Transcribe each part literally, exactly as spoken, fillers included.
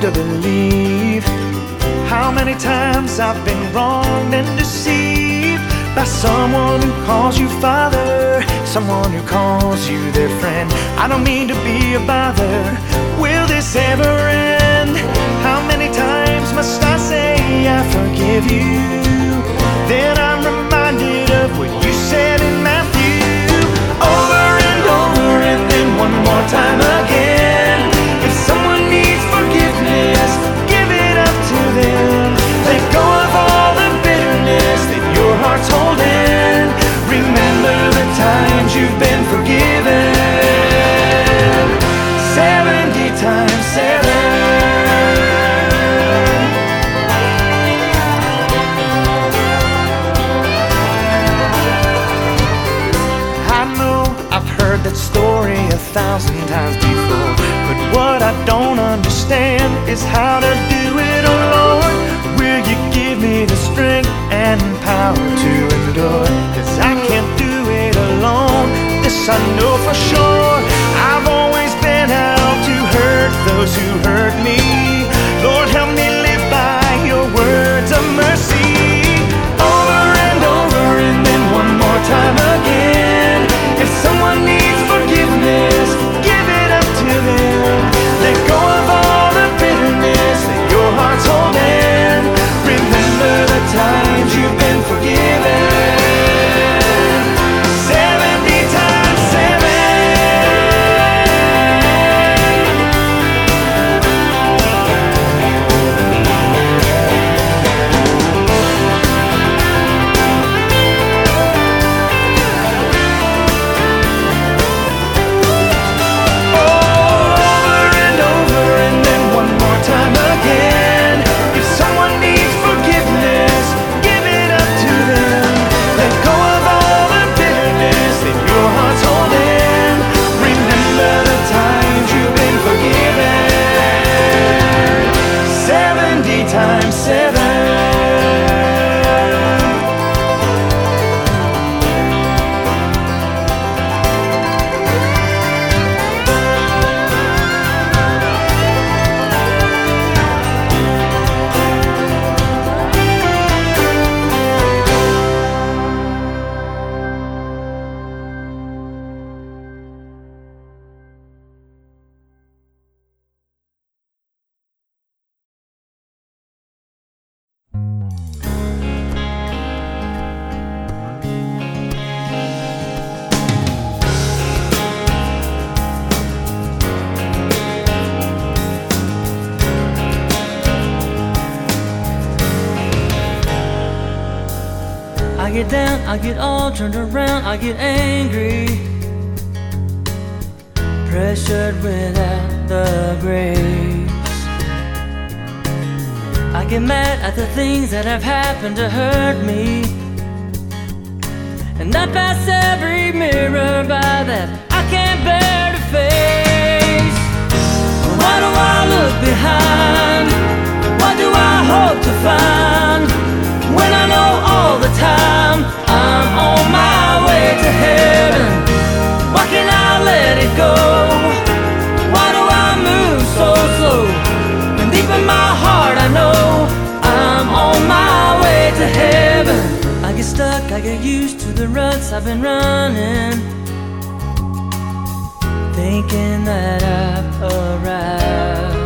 to believe how many times I've been wronged and deceived by someone who calls you father, someone who calls you their friend. I don't mean to be a bother. Will this ever end? How many times must I say I forgive you? Then I'm reminded of what you said in Matthew, over and over and then one more time again. If someone needs forgiveness, give it up to them. Let go of all the bitterness that your heart's holding. Remember the times you've been forgiven. Seventy times seven. I know I've heard that story a thousand times before, but what I don't understand is how to do it, oh Lord. Will you give me the strength and power to endure? Cause I can't do it alone, this I know for sure. I've always been out to hurt those who hurt me. Lord, help me live by your words of mercy. Over and over and then one more time again. If someone needs forgiveness, give it up to them. Let go of all the bitterness that your heart's holding. Remember the times you've been forgiven. Seventy times seven. Times seven. I get down, I get all turned around, I get angry, pressured without the grace. I get mad at the things that have happened to hurt me, and I pass every mirror by that I can't bear to face. Why do I look behind? What do I hope to find? When I know all the time I'm on my way to heaven, why can't I let it go? Why do I move so slow? And deep in my heart I know I'm on my way to heaven. I get stuck, I get used to the ruts I've been running, thinking that I've arrived.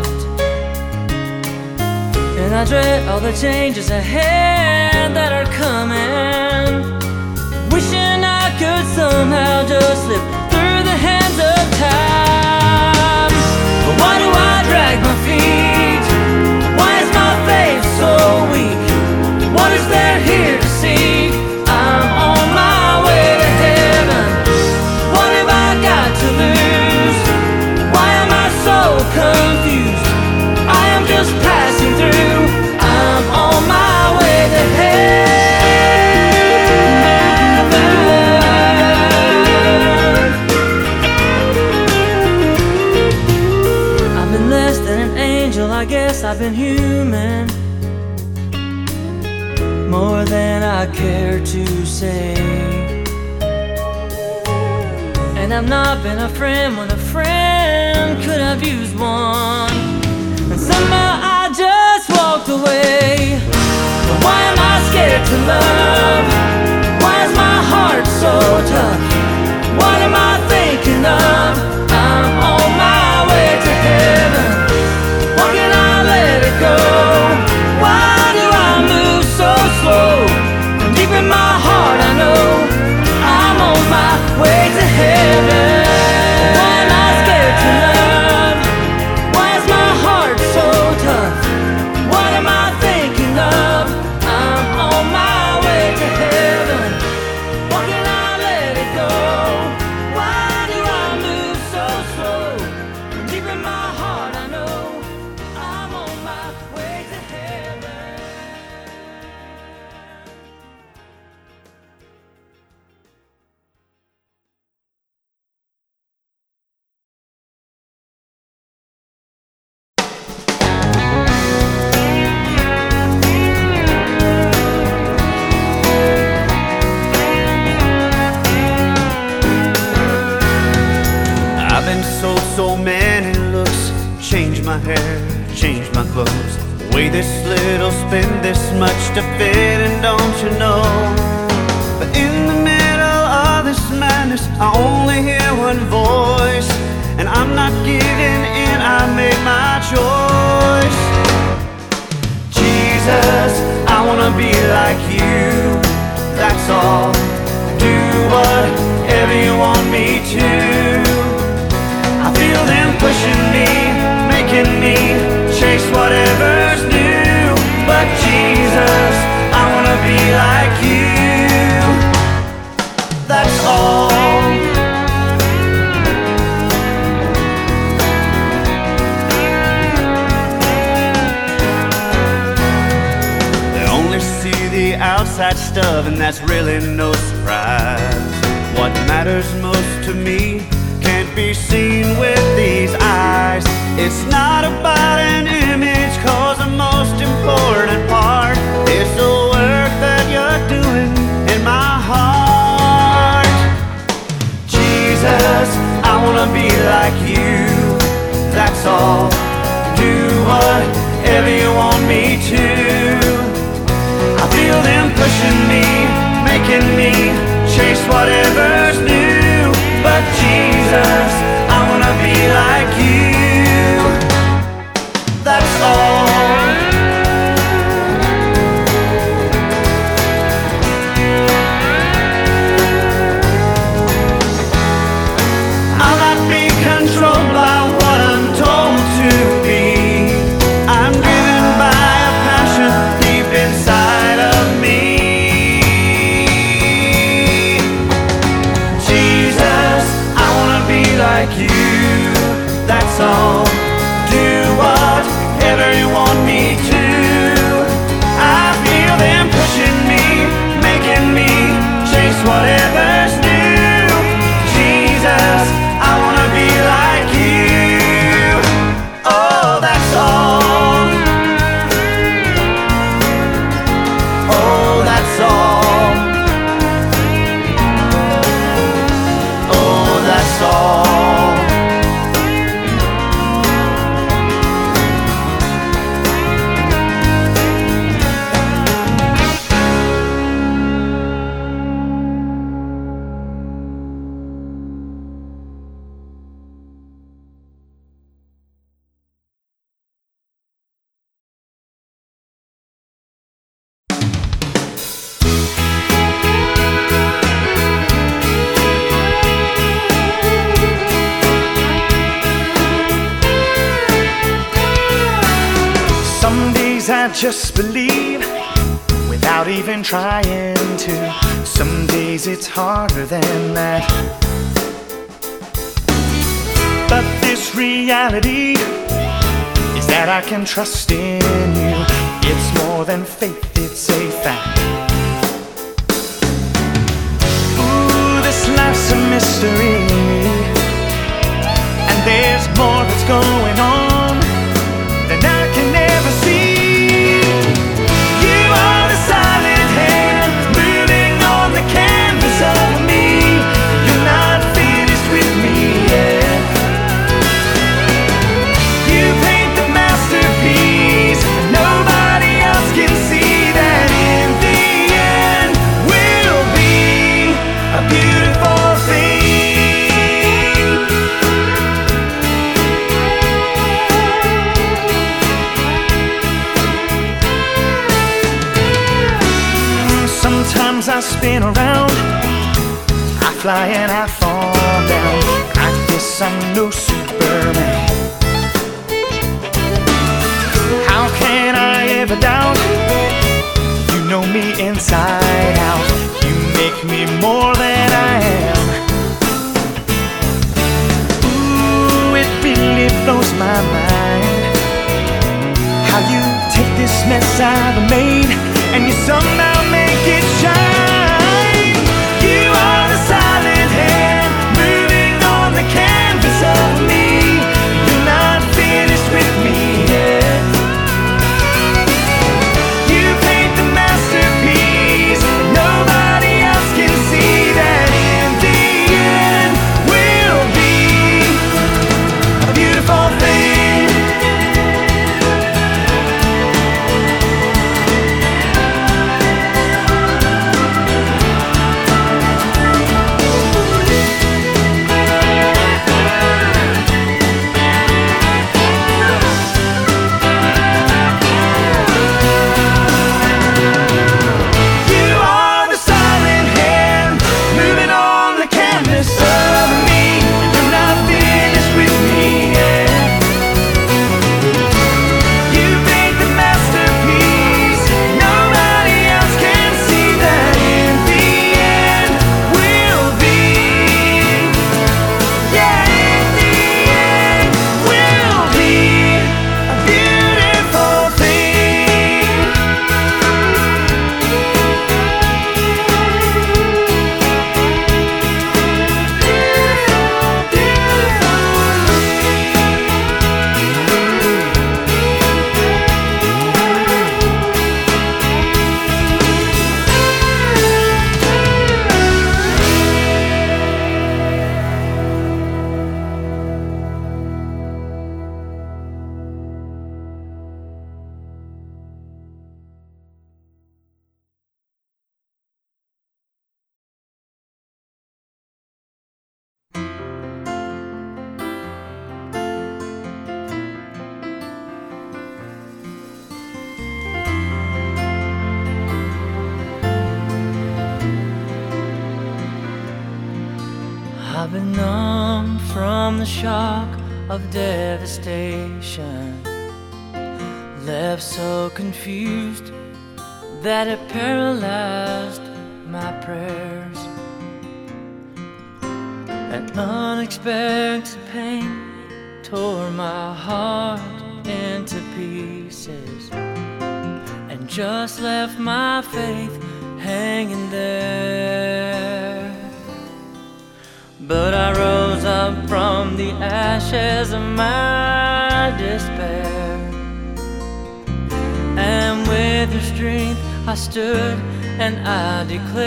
And I dread all the changes ahead that are coming, wishing I could somehow just slip through the hands of time. But why do I drag my feet? Why is my faith so weak? What is there here to see? I'm on my way to heaven. What have I got to lose? Why am I so confused? I am just passing through. I'm on my way to heaven. I've been less than an angel, I guess I've been human, more than I care to say. And I've not been a friend when a friend could have used one. And Somehow I just walked away. Why am I scared to love? Why is my heart so tough? What am I thinking of? I'm on my way to heaven. Why can't I let it go? Why do I move so slow? Deep in my heart I know I'm on my way to heaven. Why am I scared to love? Why is my heart so tough? What am I thinking of? I'm on my way to heaven. Why can't I let it go? Why do I move so slow? Deep in my heart I know I'm on my way to heaven. I've been sold so many looks, changed my hair, changed my clothes. Weigh this little, spend this much to fit, and don't you know? But in the middle of this madness, I only hear one voice, and I'm not giving in, I made my choice. Jesus, I wanna be like you, that's all. Do whatever you want me to. I feel them pushing me, making me chase whatever's new. But Jesus, I wanna be like you, that's all. They only see the outside stuff, and that's really no surprise. What matters most to me can't be seen with these eyes. It's not about an image, cause the most important part is the work that you're doing in my heart. Jesus, I wanna be like you, that's all. Do whatever you want me to. I feel them pushing me, making me chase whatever's new. But Jesus, I wanna be like you, that's all. I'll not be controlled by what I'm told to be. I'm driven by a passion deep inside of me. Jesus, I wanna be like you, that's all. Do whatever you want me to. I feel them pushing me, making me chase whatever's new. Jesus, I wanna be like you, oh, that's all. Oh, that's all. Oh, that's all. Some days I just believe without even trying to. Some days it's harder than that. But this reality is that I can trust in you. It's more than faith, it's a fact. Ooh, this life's a mystery, and there's more that's going on than I can ever see. You are the silent hand moving on the canvas of me. You're not finished with me yet. You paint the masterpiece spin around. I fly and I fall down. I guess I'm no Superman. How can I ever doubt? You know me inside out. You make me more than I am. Ooh, it really blows my mind how you take this mess I've made and you somehow make it shine. You are the silent hand moving on the canvas of me. You're not finished with me yet. You paint the masterpiece. Nobody else can see that in the end will be a beautiful thing. I've been numb from the shock of devastation, left so confused that it paralyzed my prayers. An unexpected pain tore my heart into pieces and just left my faith hanging there. But I rose up from the ashes of my despair, and with your strength I stood and I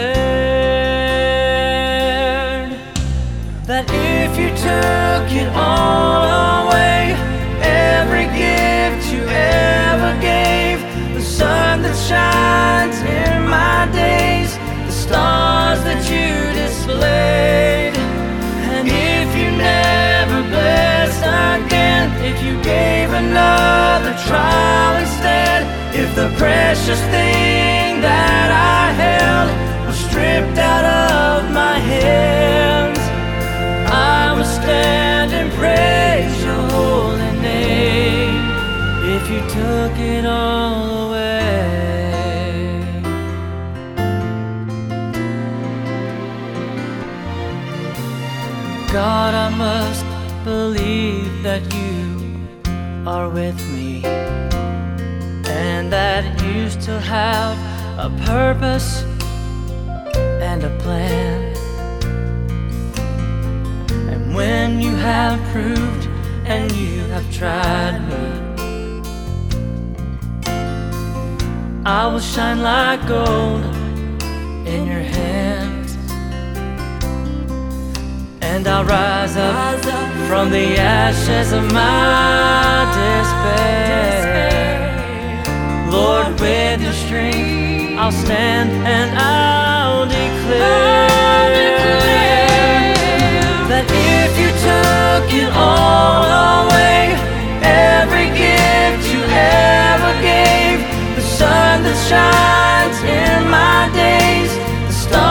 declared that if you took it all away, every gift you ever gave, the sun that shines in my days, the stars that you displayed, and if you never blessed again, if you gave another trial instead, if the precious thing that I held was stripped out of my hands, I would stand and praise your holy name. If you took it all away, God, I must believe that you are with me, and that you still have a purpose and a plan. And when you have proved and you have tried me, I will shine like gold in your hands, and I'll rise up from the ashes of my despair. Lord, with your strength I'll stand and I'll declare that if you took it all away, every gift you ever gave, the sun that shines in my days, the stars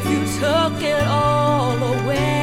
if you took it all away.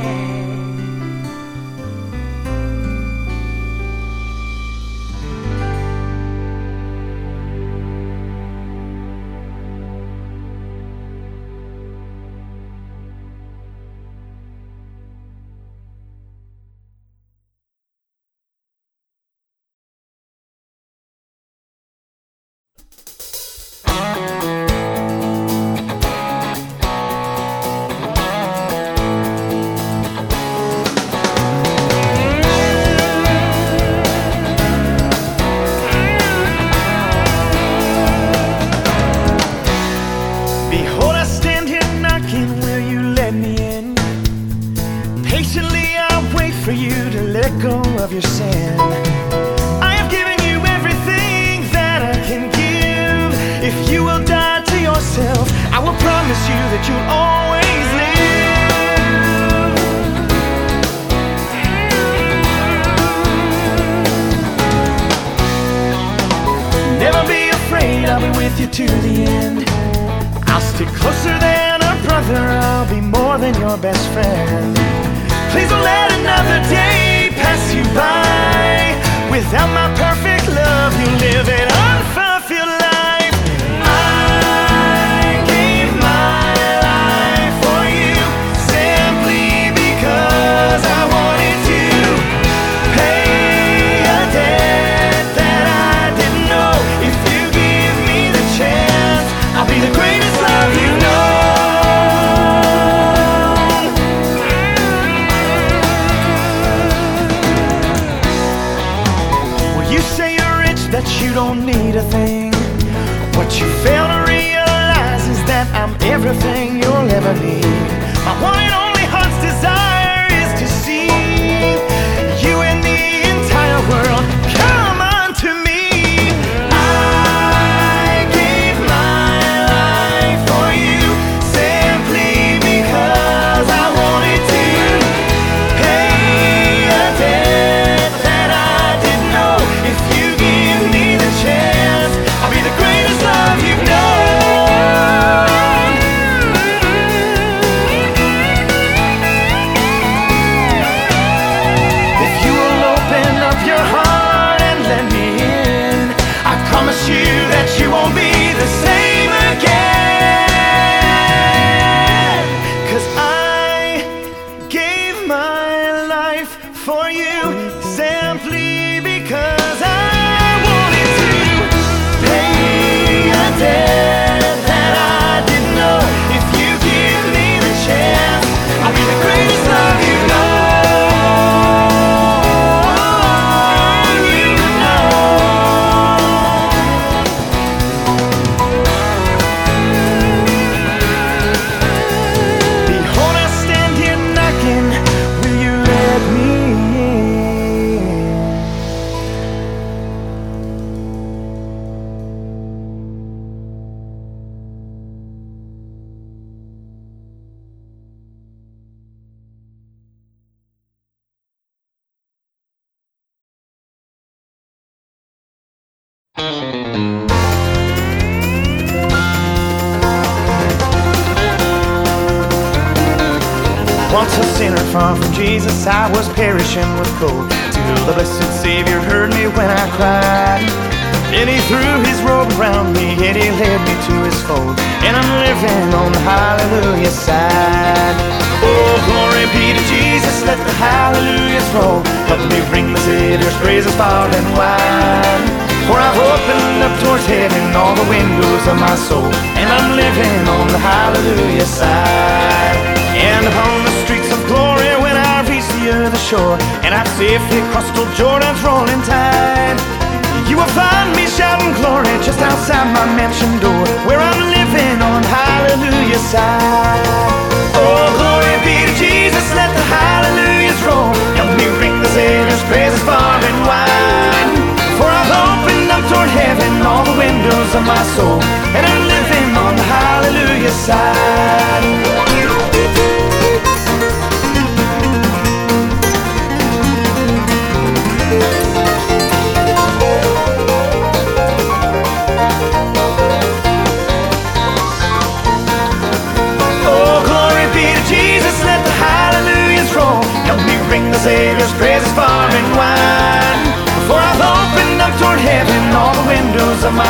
Behold, I stand here knocking, will you let me in? Patiently I'll wait for you to let go of your sin. I have given you everything that I can give. If you will die to yourself, I will promise you that you'll always live. Never be afraid, I'll be with you to the end. I'll stick closer than a brother, I'll be more than your best friend. Please don't let another day pass you by without my perfect love. You live an unfulfilled life. I gave my life for you simply because I wanted to pay a debt that I didn't know. If you give me the chance, I'll be the greatest love you know. Well, you say you're rich, that you don't need a thing. What you fail to realize is that I'm everything you'll ever need. My one and only heart's desire is to see you and the entire world come unto me. I gave my life for you simply because I wanted to pay a debt that I didn't know. If you give me the chance, I'll be the greatest love you've known. If you will open up your heart and let me in, I promise you that you won't be the same again. 'Cause I gave my life for you simply because I wanted to pay a debt that I didn't know. If you give me the chance, I'll be the greatest love you know. You know. Behold, I stand here knocking, will you let me in? Once a sinner far from Jesus, I was perishing with cold, till the blessed Savior heard me when I cried. And he threw his robe around me, and he led me to his fold, and I'm living on the hallelujah side. Oh, glory be to Jesus, let the hallelujahs roll. Help me bring the Savior's praises far and wide. For I've opened up towards heaven all the windows of my soul, and I'm living on the hallelujah side. And upon the streets of glory when I reach the other shore, and I've safely crossed old Jordan's rolling tide, you will find me shouting glory just outside my mansion door, where I'm living on hallelujah side. Oh, glory be to Jesus, let the hallelujahs roll. Help me ring the Savior's praises far and wide. For I've opened up toward heaven all the windows of my soul, and I'm living on the hallelujah side. Oh,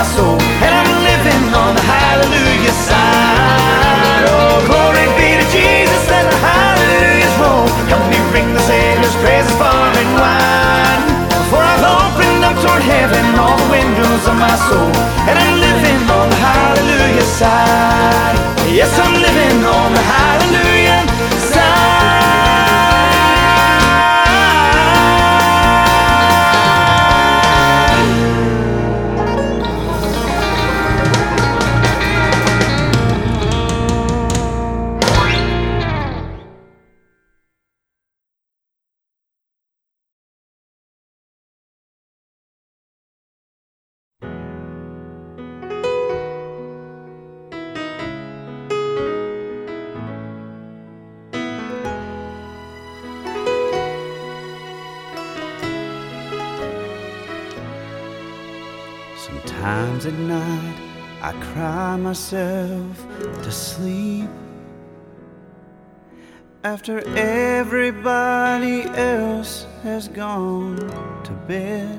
my soul, and I'm living on the hallelujah side. Oh, glory be to Jesus, let the hallelujahs roll. Help me ring the Savior's praises far and wide. For I've opened up toward heaven all the windows of my soul, and I'm living on the hallelujah side. Yes, I'm living on the hallelujah side. Sometimes at night I cry myself to sleep after everybody else has gone to bed,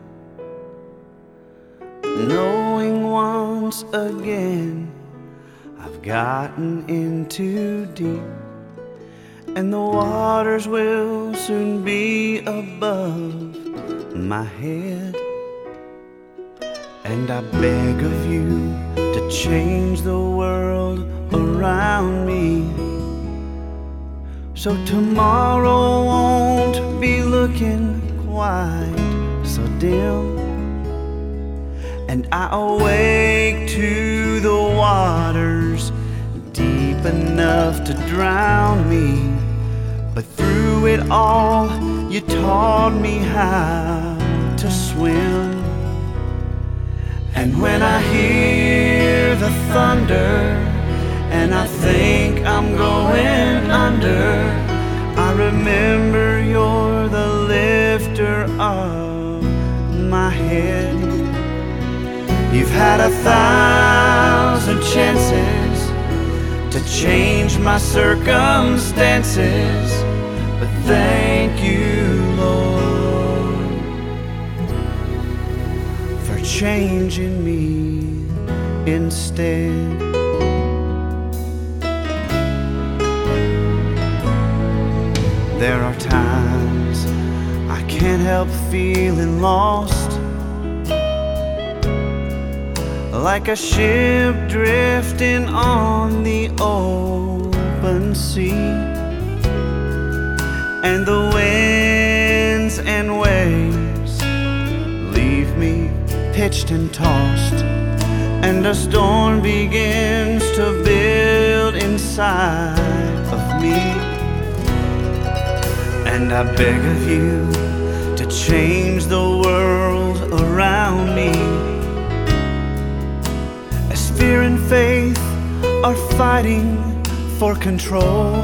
knowing once again I've gotten in too deep, and the waters will soon be above my head. And I beg of you to change the world around me, so tomorrow won't be looking quite so dim, and I awake to the waters deep enough to drown me. But through it all, you taught me how to swim. And when I hear the thunder and I think I'm going under, I remember you're the lifter of my head. You've had a thousand chances to change my circumstances, but thank you, Lord, for changing me instead. There are times I can't help feeling lost, like a ship drifting on the open sea, and the winds and waves leave me pitched and tossed, and a storm begins to build inside of me. And I beg of you to change the world around me, as fear and faith are fighting for control.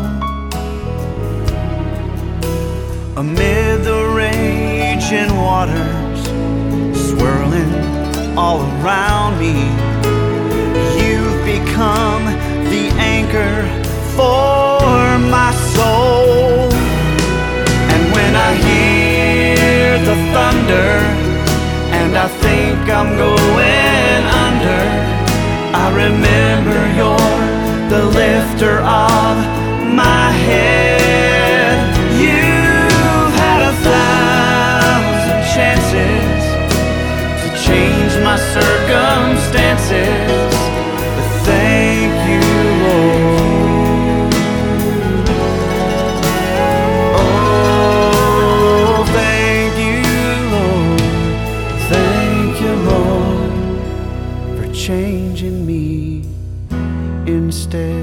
Amid the raging waters swirling all around me, you've become the anchor for my soul. And when I hear the thunder and I think I'm going under, I remember you're the lifter of my head. You've had a thousand chances to change my circumstances, but thank you, Lord. Oh, thank you, Lord. Thank you, Lord, for changing me instead.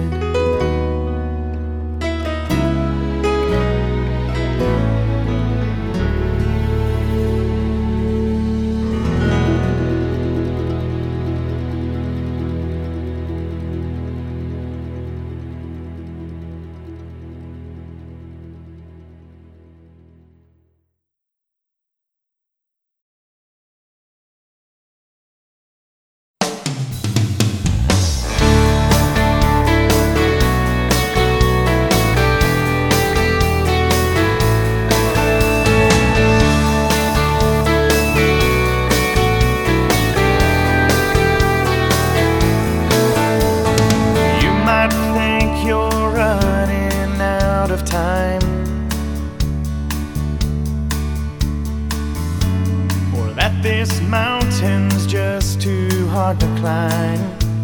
decline.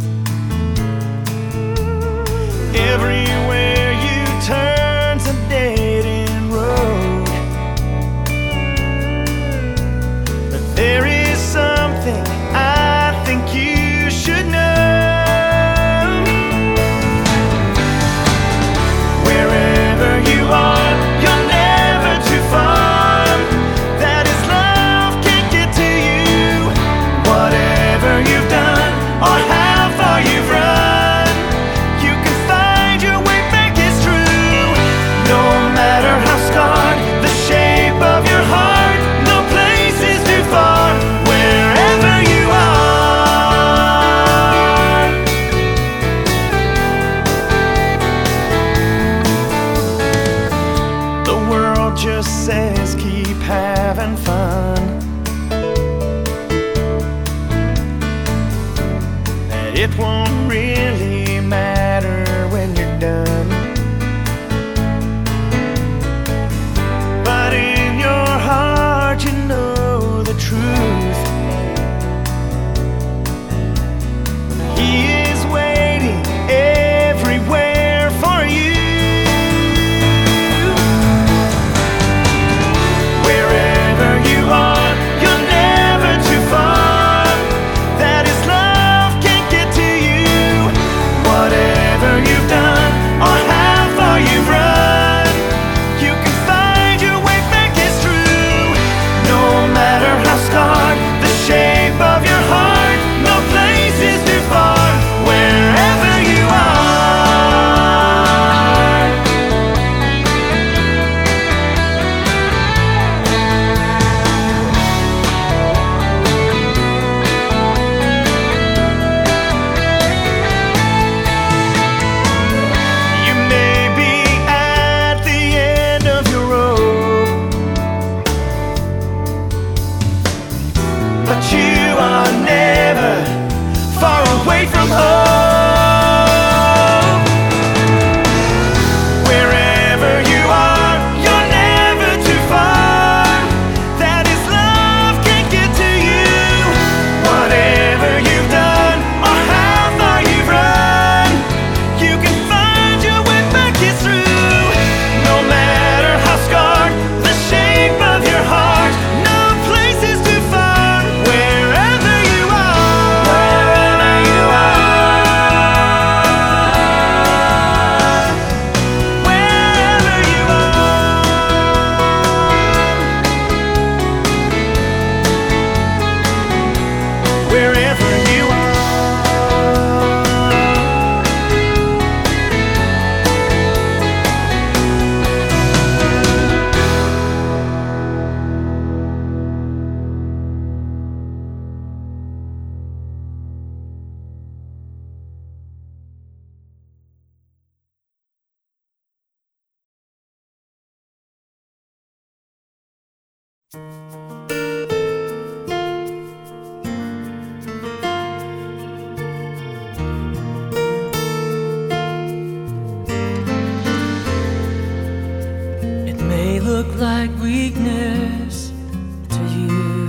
Everywhere you turn's a dead-end road, but there is something I think you should know. Wherever you are, you're never too far. That is, love can't get to you. Whatever you've done or how far you've run, you can find your way back, it's true. No matter how scarred the shape of your heart, no place is too far. Wherever you are, the world just says keep having fun, that it won't really matter when you're done. But in your heart you know the truth. He is waiting everywhere for you. Wherever you are, you're never too far. That is, love can't get to you. Whatever you've done or how far you've run, you can find your way back, it's true. No matter how scarred the shape of your heart, no place is too far. Wherever you are, you may be at the end of your rope, but you are never far away from home. Wherever you are, you're never too far. That is, love can't get to you. Whatever you've done or how far you've run, you can find your way back, it's true. No matter how scarred the shape of your heart, no place is too far. Wherever you are, wherever you are, wherever you are, wherever you are. It may look like weakness to you,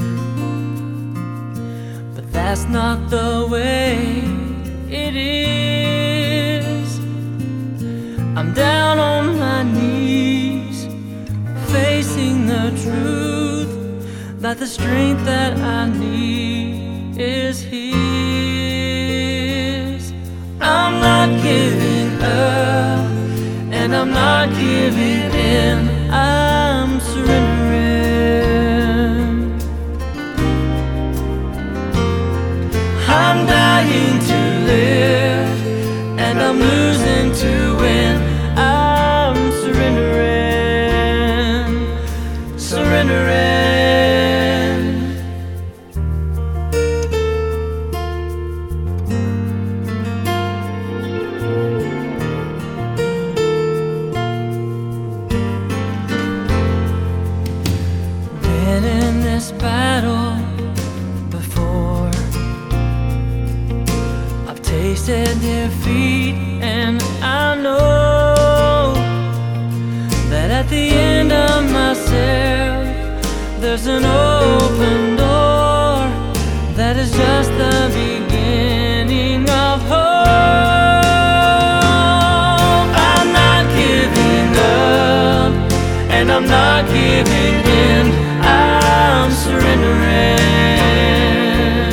but that's not the way it is. I'm down on my knees, facing the truth that the strength that I need is His. I'm not giving up, and I'm not giving in. I'm surrendering. I'm dying to live, and I'm losing to win. I'm surrendering, surrendering. Been in this battle before. I've tasted defeat, and I know that at the end of myself there's an open door that is just the beginning. and I'm not giving in. I'm surrendering.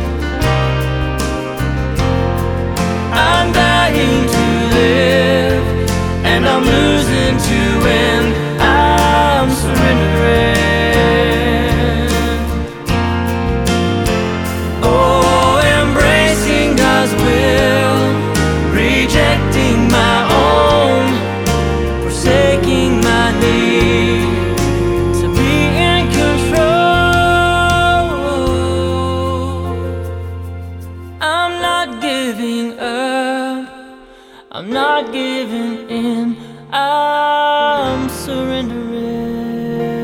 I'm dying to live, and I'm losing to win. I'm surrendering. Oh, embracing God's will, rejecting my own, forsaking my need to be in control. I'm not giving up, I'm not giving in, I'm surrendering.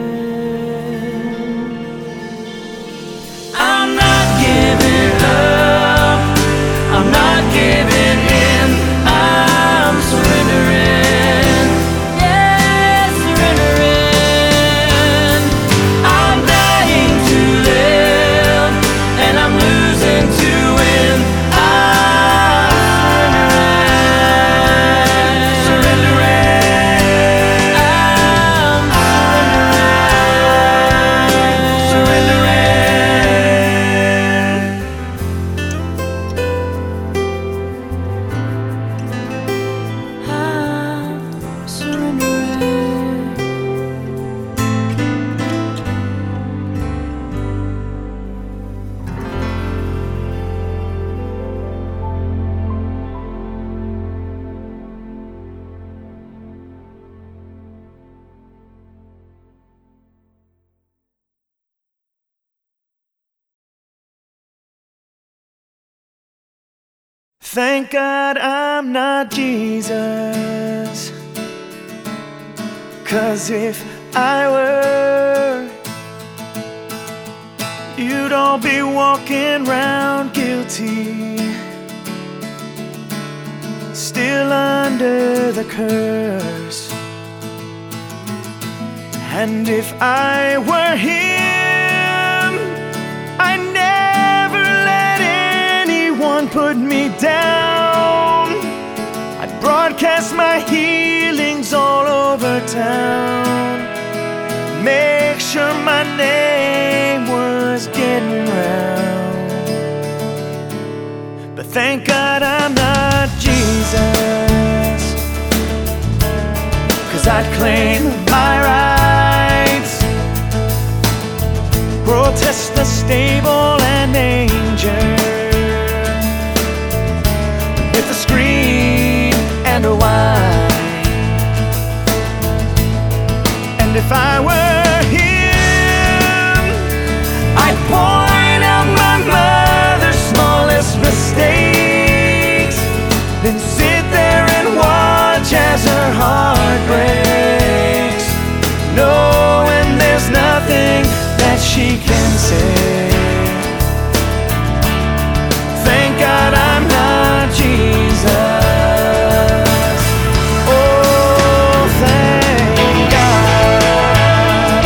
I'm not giving up, I'm not giving in, I'm surrendering. Yeah, surrendering. I'm dying to live, and I'm losing to win. I'm surrendering. I'm Thank God I'm not Jesus, 'cause if I were, you'd all be walking round guilty, still under the curse. And if I were Him, I never let anyone put me down. I'd broadcast my healings all over town, make sure my name was getting round. But thank God I'm not Jesus, 'cause I'd claim my rights, protest the stable and manger with a scream and a whine. And if I were Him, I'd point out my mother's smallest mistakes, then sit there and watch as her heart breaks, knowing there's nothing that she can say. Thank God I'm not Jesus. Oh, thank God.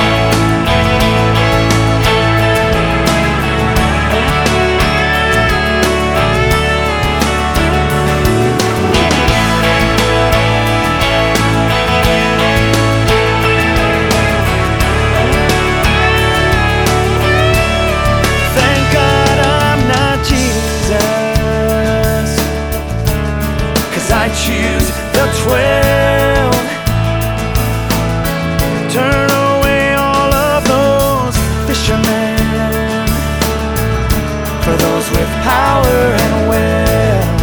Thank God I'm not Jesus, 'cause I choose the twelve, turn away all of those fishermen, for those with power and wealth.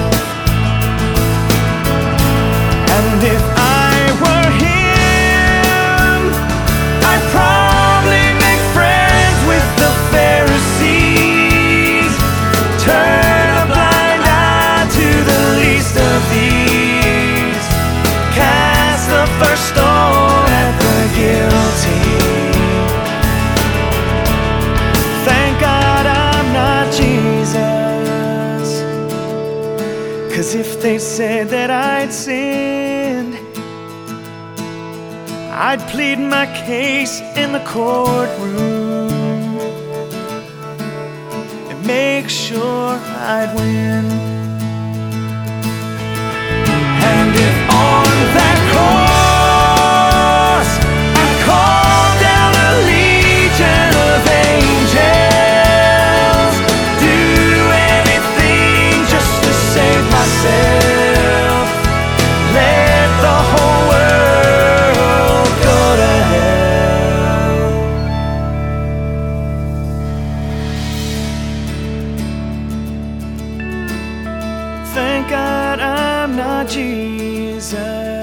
And if I were Him, I'd probably make friends with the Pharisees, turn a blind eye to the least of these, cast the first stone at the guilty. Thank God I'm not Jesus, 'cause if they said that I'd sinned, I'd plead my case in the courtroom and make sure I'd win. And if on that cross I Jesus.